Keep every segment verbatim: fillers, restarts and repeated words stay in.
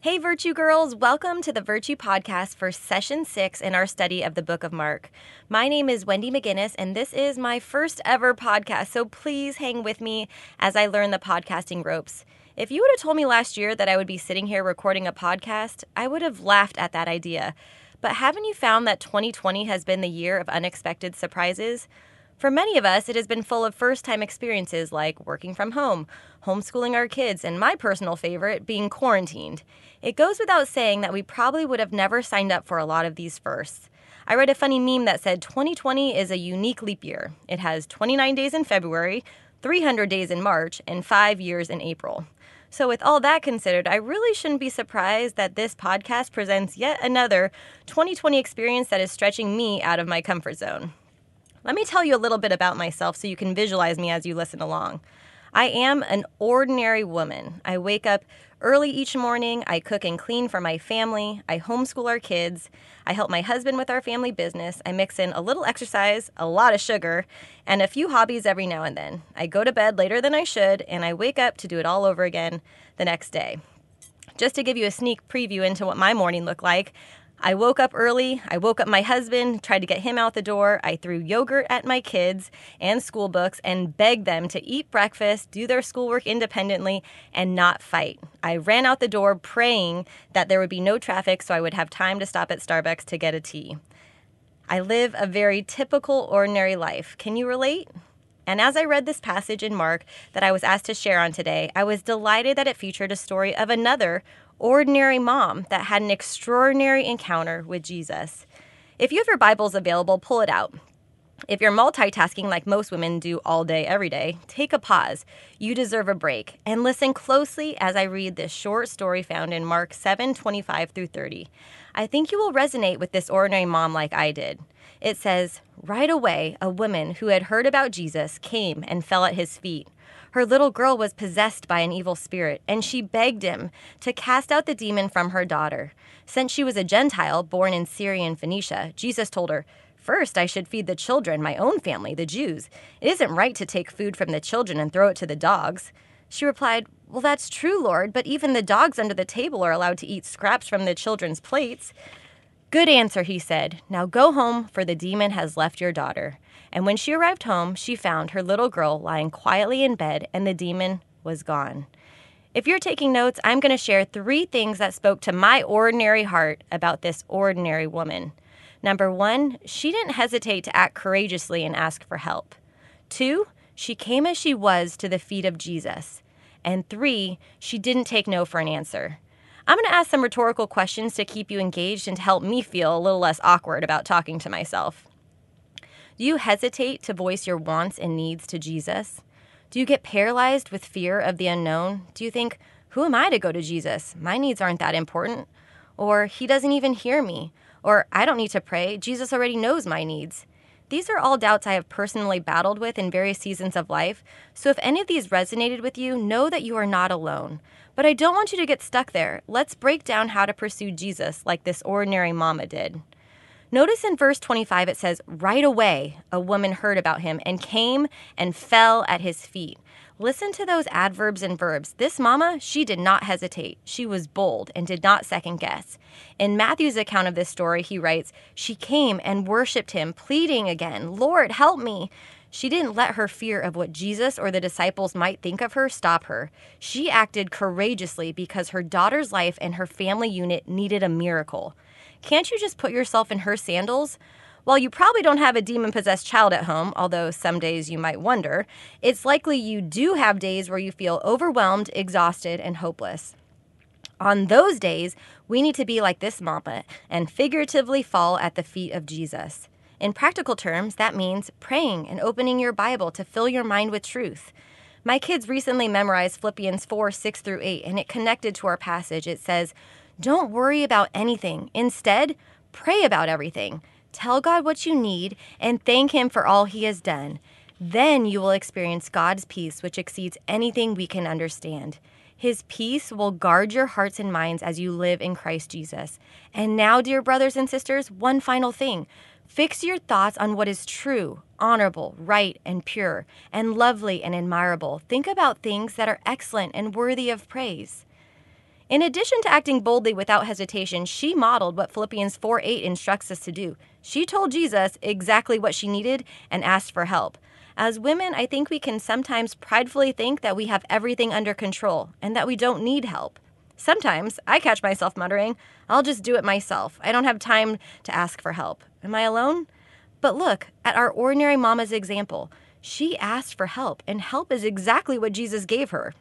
Hey, Virtue Girls! Welcome to the Virtue Podcast for Session six in our study of the Book of Mark. My name is Wendy McGinnis, and this is my first ever podcast, so please hang with me as I learn the podcasting ropes. If you would have told me last year that I would be sitting here recording a podcast, I would have laughed at that idea. But haven't you found that twenty twenty has been the year of unexpected surprises? For many of us, it has been full of first-time experiences like working from home, homeschooling our kids, and my personal favorite, being quarantined. It goes without saying that we probably would have never signed up for a lot of these firsts. I read a funny meme that said twenty twenty is a unique leap year. It has twenty-nine days in February, three hundred days in March, and five years in April. So with all that considered, I really shouldn't be surprised that this podcast presents yet another twenty twenty experience that is stretching me out of my comfort zone. Let me tell you a little bit about myself so you can visualize me as you listen along. I am an ordinary woman. I wake up early each morning, I cook and clean for my family, I homeschool our kids, I help my husband with our family business, I mix in a little exercise, a lot of sugar, and a few hobbies every now and then. I go to bed later than I should, and I wake up to do it all over again the next day. Just to give you a sneak preview into what my morning looked like, I woke up early, I woke up my husband, tried to get him out the door, I threw yogurt at my kids and school books and begged them to eat breakfast, do their schoolwork independently, and not fight. I ran out the door praying that there would be no traffic so I would have time to stop at Starbucks to get a tea. I live a very typical, ordinary life. Can you relate? And as I read this passage in Mark that I was asked to share on today, I was delighted that it featured a story of another ordinary mom that had an extraordinary encounter with Jesus. If you have your Bibles available, pull it out. If you're multitasking like most women do all day, every day, take a pause. You deserve a break. And listen closely as I read this short story found in Mark seven twenty-five through thirty. I think you will resonate with this ordinary mom like I did. It says, "Right away, a woman who had heard about Jesus came and fell at his feet. Her little girl was possessed by an evil spirit, and she begged him to cast out the demon from her daughter. Since she was a Gentile born in Syria and Phoenicia, Jesus told her, 'First, I should feed the children, my own family, the Jews. It isn't right to take food from the children and throw it to the dogs.' She replied, 'Well, that's true, Lord, but even the dogs under the table are allowed to eat scraps from the children's plates.' 'Good answer,' he said. 'Now go home, for the demon has left your daughter.' And when she arrived home, she found her little girl lying quietly in bed, and the demon was gone." If you're taking notes, I'm going to share three things that spoke to my ordinary heart about this ordinary woman. Number one, she didn't hesitate to act courageously and ask for help. Two, she came as she was to the feet of Jesus. And three, she didn't take no for an answer. I'm going to ask some rhetorical questions to keep you engaged and to help me feel a little less awkward about talking to myself. Do you hesitate to voice your wants and needs to Jesus? Do you get paralyzed with fear of the unknown? Do you think, who am I to go to Jesus? My needs aren't that important. Or he doesn't even hear me. Or I don't need to pray. Jesus already knows my needs. These are all doubts I have personally battled with in various seasons of life. So if any of these resonated with you, know that you are not alone. But I don't want you to get stuck there. Let's break down how to pursue Jesus like this ordinary mama did. Notice in verse twenty-five it says, "Right away, a woman heard about him and came and fell at his feet." Listen to those adverbs and verbs. This mama, she did not hesitate. She was bold and did not second guess. In Matthew's account of this story, he writes, "She came and worshiped him, pleading again, 'Lord, help me.'" She didn't let her fear of what Jesus or the disciples might think of her stop her. She acted courageously because her daughter's life and her family unit needed a miracle. Can't you just put yourself in her sandals? While you probably don't have a demon-possessed child at home, although some days you might wonder, it's likely you do have days where you feel overwhelmed, exhausted, and hopeless. On those days, we need to be like this mama and figuratively fall at the feet of Jesus. In practical terms, that means praying and opening your Bible to fill your mind with truth. My kids recently memorized Philippians four, six through eight, and it connected to our passage. It says, "Don't worry about anything. Instead, pray about everything. Tell God what you need and thank him for all he has done. Then you will experience God's peace, which exceeds anything we can understand. His peace will guard your hearts and minds as you live in Christ Jesus." And now, dear brothers and sisters, one final thing. Fix your thoughts on what is true, honorable, right, and pure, and lovely and admirable. Think about things that are excellent and worthy of praise. In addition to acting boldly without hesitation, she modeled what Philippians four eight instructs us to do. She told Jesus exactly what she needed and asked for help. As women, I think we can sometimes pridefully think that we have everything under control and that we don't need help. Sometimes I catch myself muttering, I'll just do it myself. I don't have time to ask for help. Am I alone? But look at our ordinary mama's example. She asked for help, and help is exactly what Jesus gave her.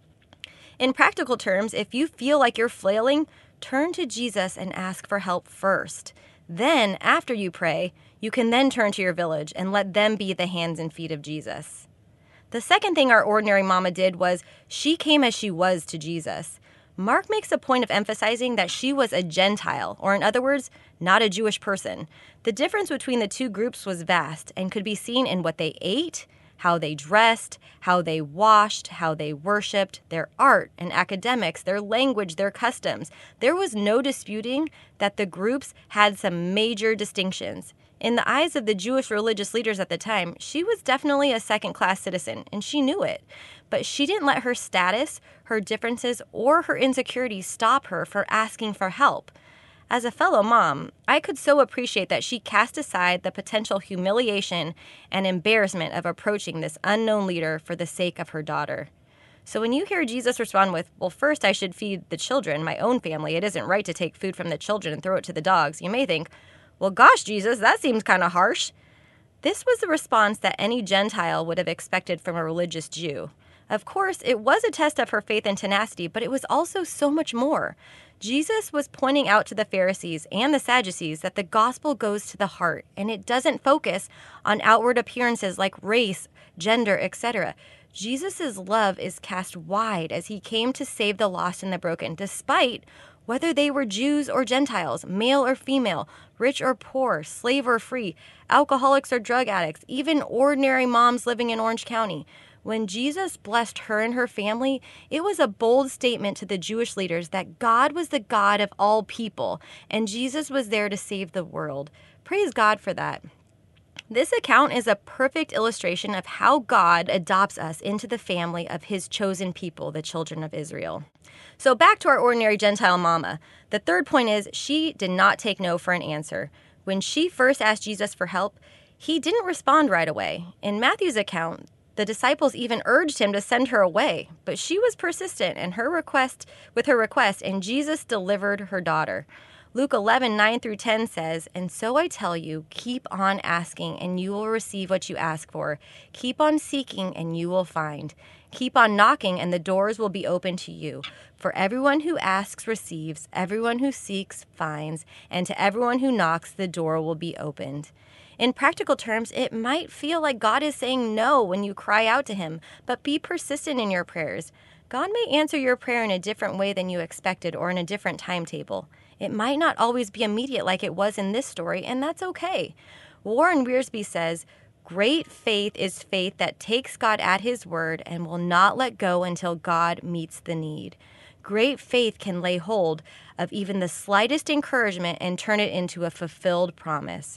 In practical terms, if you feel like you're flailing, turn to Jesus and ask for help first. Then, after you pray, you can then turn to your village and let them be the hands and feet of Jesus. The second thing our ordinary mama did was she came as she was to Jesus. Mark makes a point of emphasizing that she was a Gentile, or in other words, not a Jewish person. The difference between the two groups was vast and could be seen in what they ate, how they dressed, how they washed, how they worshiped, their art and academics, their language, their customs. There was no disputing that the groups had some major distinctions. In the eyes of the Jewish religious leaders at the time, she was definitely a second-class citizen, and she knew it. But she didn't let her status, her differences, or her insecurities stop her from asking for help. As a fellow mom, I could so appreciate that she cast aside the potential humiliation and embarrassment of approaching this unknown leader for the sake of her daughter. So when you hear Jesus respond with, well, first I should feed the children, my own family, it isn't right to take food from the children and throw it to the dogs, you may think, well, gosh, Jesus, that seems kind of harsh. This was the response that any Gentile would have expected from a religious Jew. Of course, it was a test of her faith and tenacity, but it was also so much more. Jesus was pointing out to the Pharisees and the Sadducees that the gospel goes to the heart, and it doesn't focus on outward appearances like race, gender, et cetera. Jesus' love is cast wide as he came to save the lost and the broken, despite whether they were Jews or Gentiles, male or female, rich or poor, slave or free, alcoholics or drug addicts, even ordinary moms living in Orange County. When Jesus blessed her and her family, it was a bold statement to the Jewish leaders that God was the God of all people, and Jesus was there to save the world. Praise God for that. This account is a perfect illustration of how God adopts us into the family of his chosen people, the children of Israel. So back to our ordinary Gentile mama. The third point is she did not take no for an answer. When she first asked Jesus for help, he didn't respond right away. In Matthew's account, the disciples even urged him to send her away, but she was persistent in her request with her request, and Jesus delivered her daughter. Luke eleven, nine through ten says, "And so I tell you, keep on asking, and you will receive what you ask for. Keep on seeking, and you will find. Keep on knocking, and the doors will be open to you. For everyone who asks receives, everyone who seeks finds, and to everyone who knocks, the door will be opened." In practical terms, it might feel like God is saying no when you cry out to him, but be persistent in your prayers. God may answer your prayer in a different way than you expected or in a different timetable. It might not always be immediate like it was in this story, and that's okay. Warren Wiersbe says, "Great faith is faith that takes God at his word and will not let go until God meets the need. Great faith can lay hold of even the slightest encouragement and turn it into a fulfilled promise."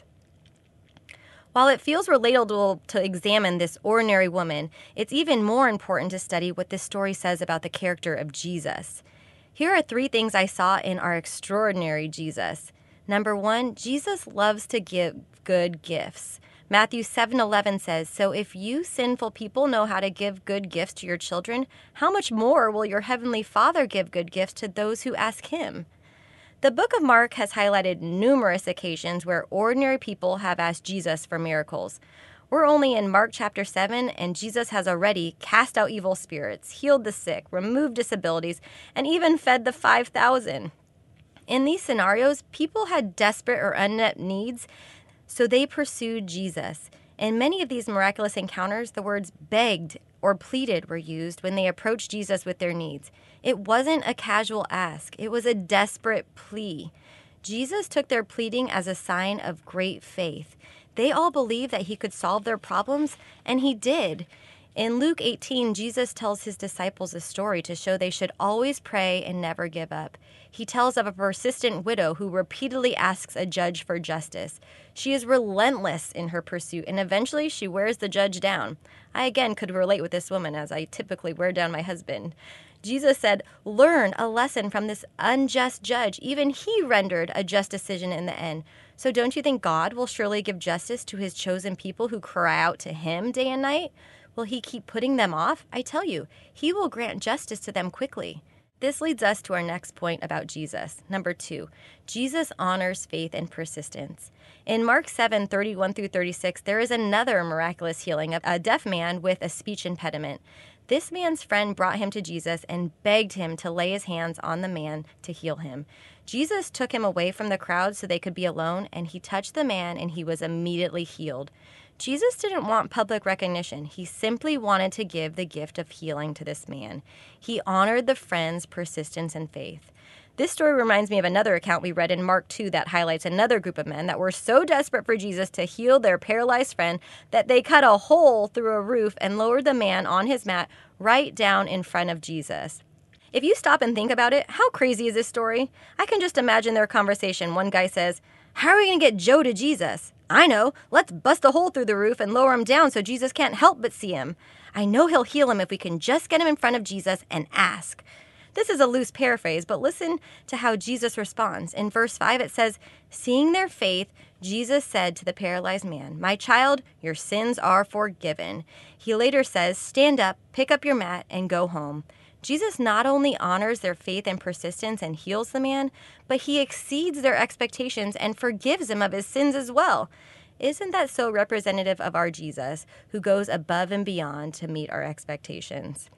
While it feels relatable to examine this ordinary woman, it's even more important to study what this story says about the character of Jesus. Here are three things I saw in our extraordinary Jesus. Number one, Jesus loves to give good gifts. Matthew seven eleven says, "So if you sinful people know how to give good gifts to your children, how much more will your heavenly Father give good gifts to those who ask him?" The book of Mark has highlighted numerous occasions where ordinary people have asked Jesus for miracles. We're only in Mark chapter seven, and Jesus has already cast out evil spirits, healed the sick, removed disabilities, and even fed the five thousand. In these scenarios, people had desperate or unmet needs, so they pursued Jesus. In many of these miraculous encounters, the words begged or pleaded were used when they approached Jesus with their needs. It wasn't a casual ask. It was a desperate plea. Jesus took their pleading as a sign of great faith. They all believed that he could solve their problems, and he did. In Luke eighteen, Jesus tells his disciples a story to show they should always pray and never give up. He tells of a persistent widow who repeatedly asks a judge for justice. She is relentless in her pursuit, and eventually she wears the judge down. I again could relate with this woman, as I typically wear down my husband. Jesus said, "Learn a lesson from this unjust judge. Even he rendered a just decision in the end." So don't you think God will surely give justice to his chosen people who cry out to him day and night? Will he keep putting them off? I tell you, he will grant justice to them quickly. This leads us to our next point about Jesus. Number two, Jesus honors faith and persistence. In Mark seven, thirty-one through thirty-six, there is another miraculous healing of a deaf man with a speech impediment. This man's friend brought him to Jesus and begged him to lay his hands on the man to heal him. Jesus took him away from the crowd so they could be alone, and he touched the man, and he was immediately healed. Jesus didn't want public recognition. He simply wanted to give the gift of healing to this man. He honored the friend's persistence and faith. This story reminds me of another account we read in Mark two that highlights another group of men that were so desperate for Jesus to heal their paralyzed friend that they cut a hole through a roof and lowered the man on his mat right down in front of Jesus. If you stop and think about it, how crazy is this story? I can just imagine their conversation. One guy says, "How are we going to get Joe to Jesus?" "I know. Let's bust a hole through the roof and lower him down so Jesus can't help but see him. I know he'll heal him if we can just get him in front of Jesus and ask." This is a loose paraphrase, but listen to how Jesus responds. In verse five, it says, "Seeing their faith, Jesus said to the paralyzed man, 'My child, your sins are forgiven.'" He later says, "Stand up, pick up your mat, and go home." Jesus not only honors their faith and persistence and heals the man, but he exceeds their expectations and forgives him of his sins as well. Isn't that so representative of our Jesus, who goes above and beyond to meet our expectations?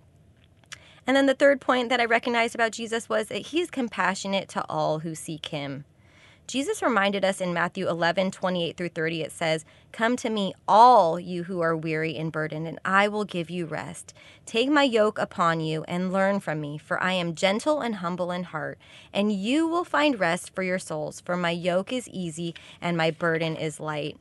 And then the third point that I recognized about Jesus was that he's compassionate to all who seek him. Jesus reminded us in Matthew eleven, twenty-eight through thirty, it says, "Come to me, all you who are weary and burdened, and I will give you rest. Take my yoke upon you and learn from me, for I am gentle and humble in heart, and you will find rest for your souls, for my yoke is easy and my burden is light."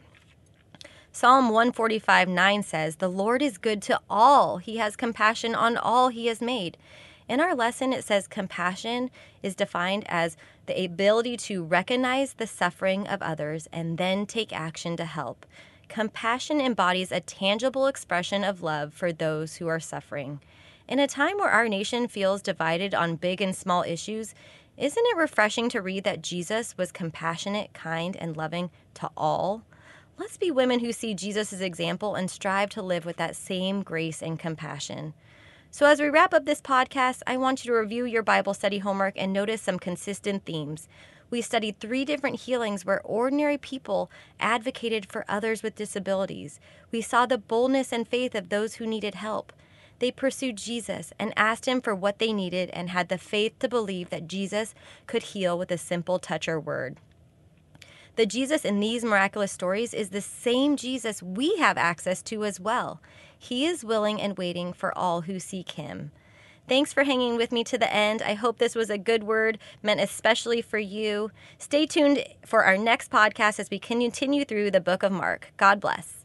Psalm one forty-five, nine says, "The Lord is good to all. He has compassion on all he has made." In our lesson, it says compassion is defined as the ability to recognize the suffering of others and then take action to help. Compassion embodies a tangible expression of love for those who are suffering. In a time where our nation feels divided on big and small issues, isn't it refreshing to read that Jesus was compassionate, kind, and loving to all? Let's be women who see Jesus' example and strive to live with that same grace and compassion. So as we wrap up this podcast, I want you to review your Bible study homework and notice some consistent themes. We studied three different healings where ordinary people advocated for others with disabilities. We saw the boldness and faith of those who needed help. They pursued Jesus and asked him for what they needed and had the faith to believe that Jesus could heal with a simple touch or word. The Jesus in these miraculous stories is the same Jesus we have access to as well. He is willing and waiting for all who seek him. Thanks for hanging with me to the end. I hope this was a good word, meant especially for you. Stay tuned for our next podcast as we continue through the book of Mark. God bless.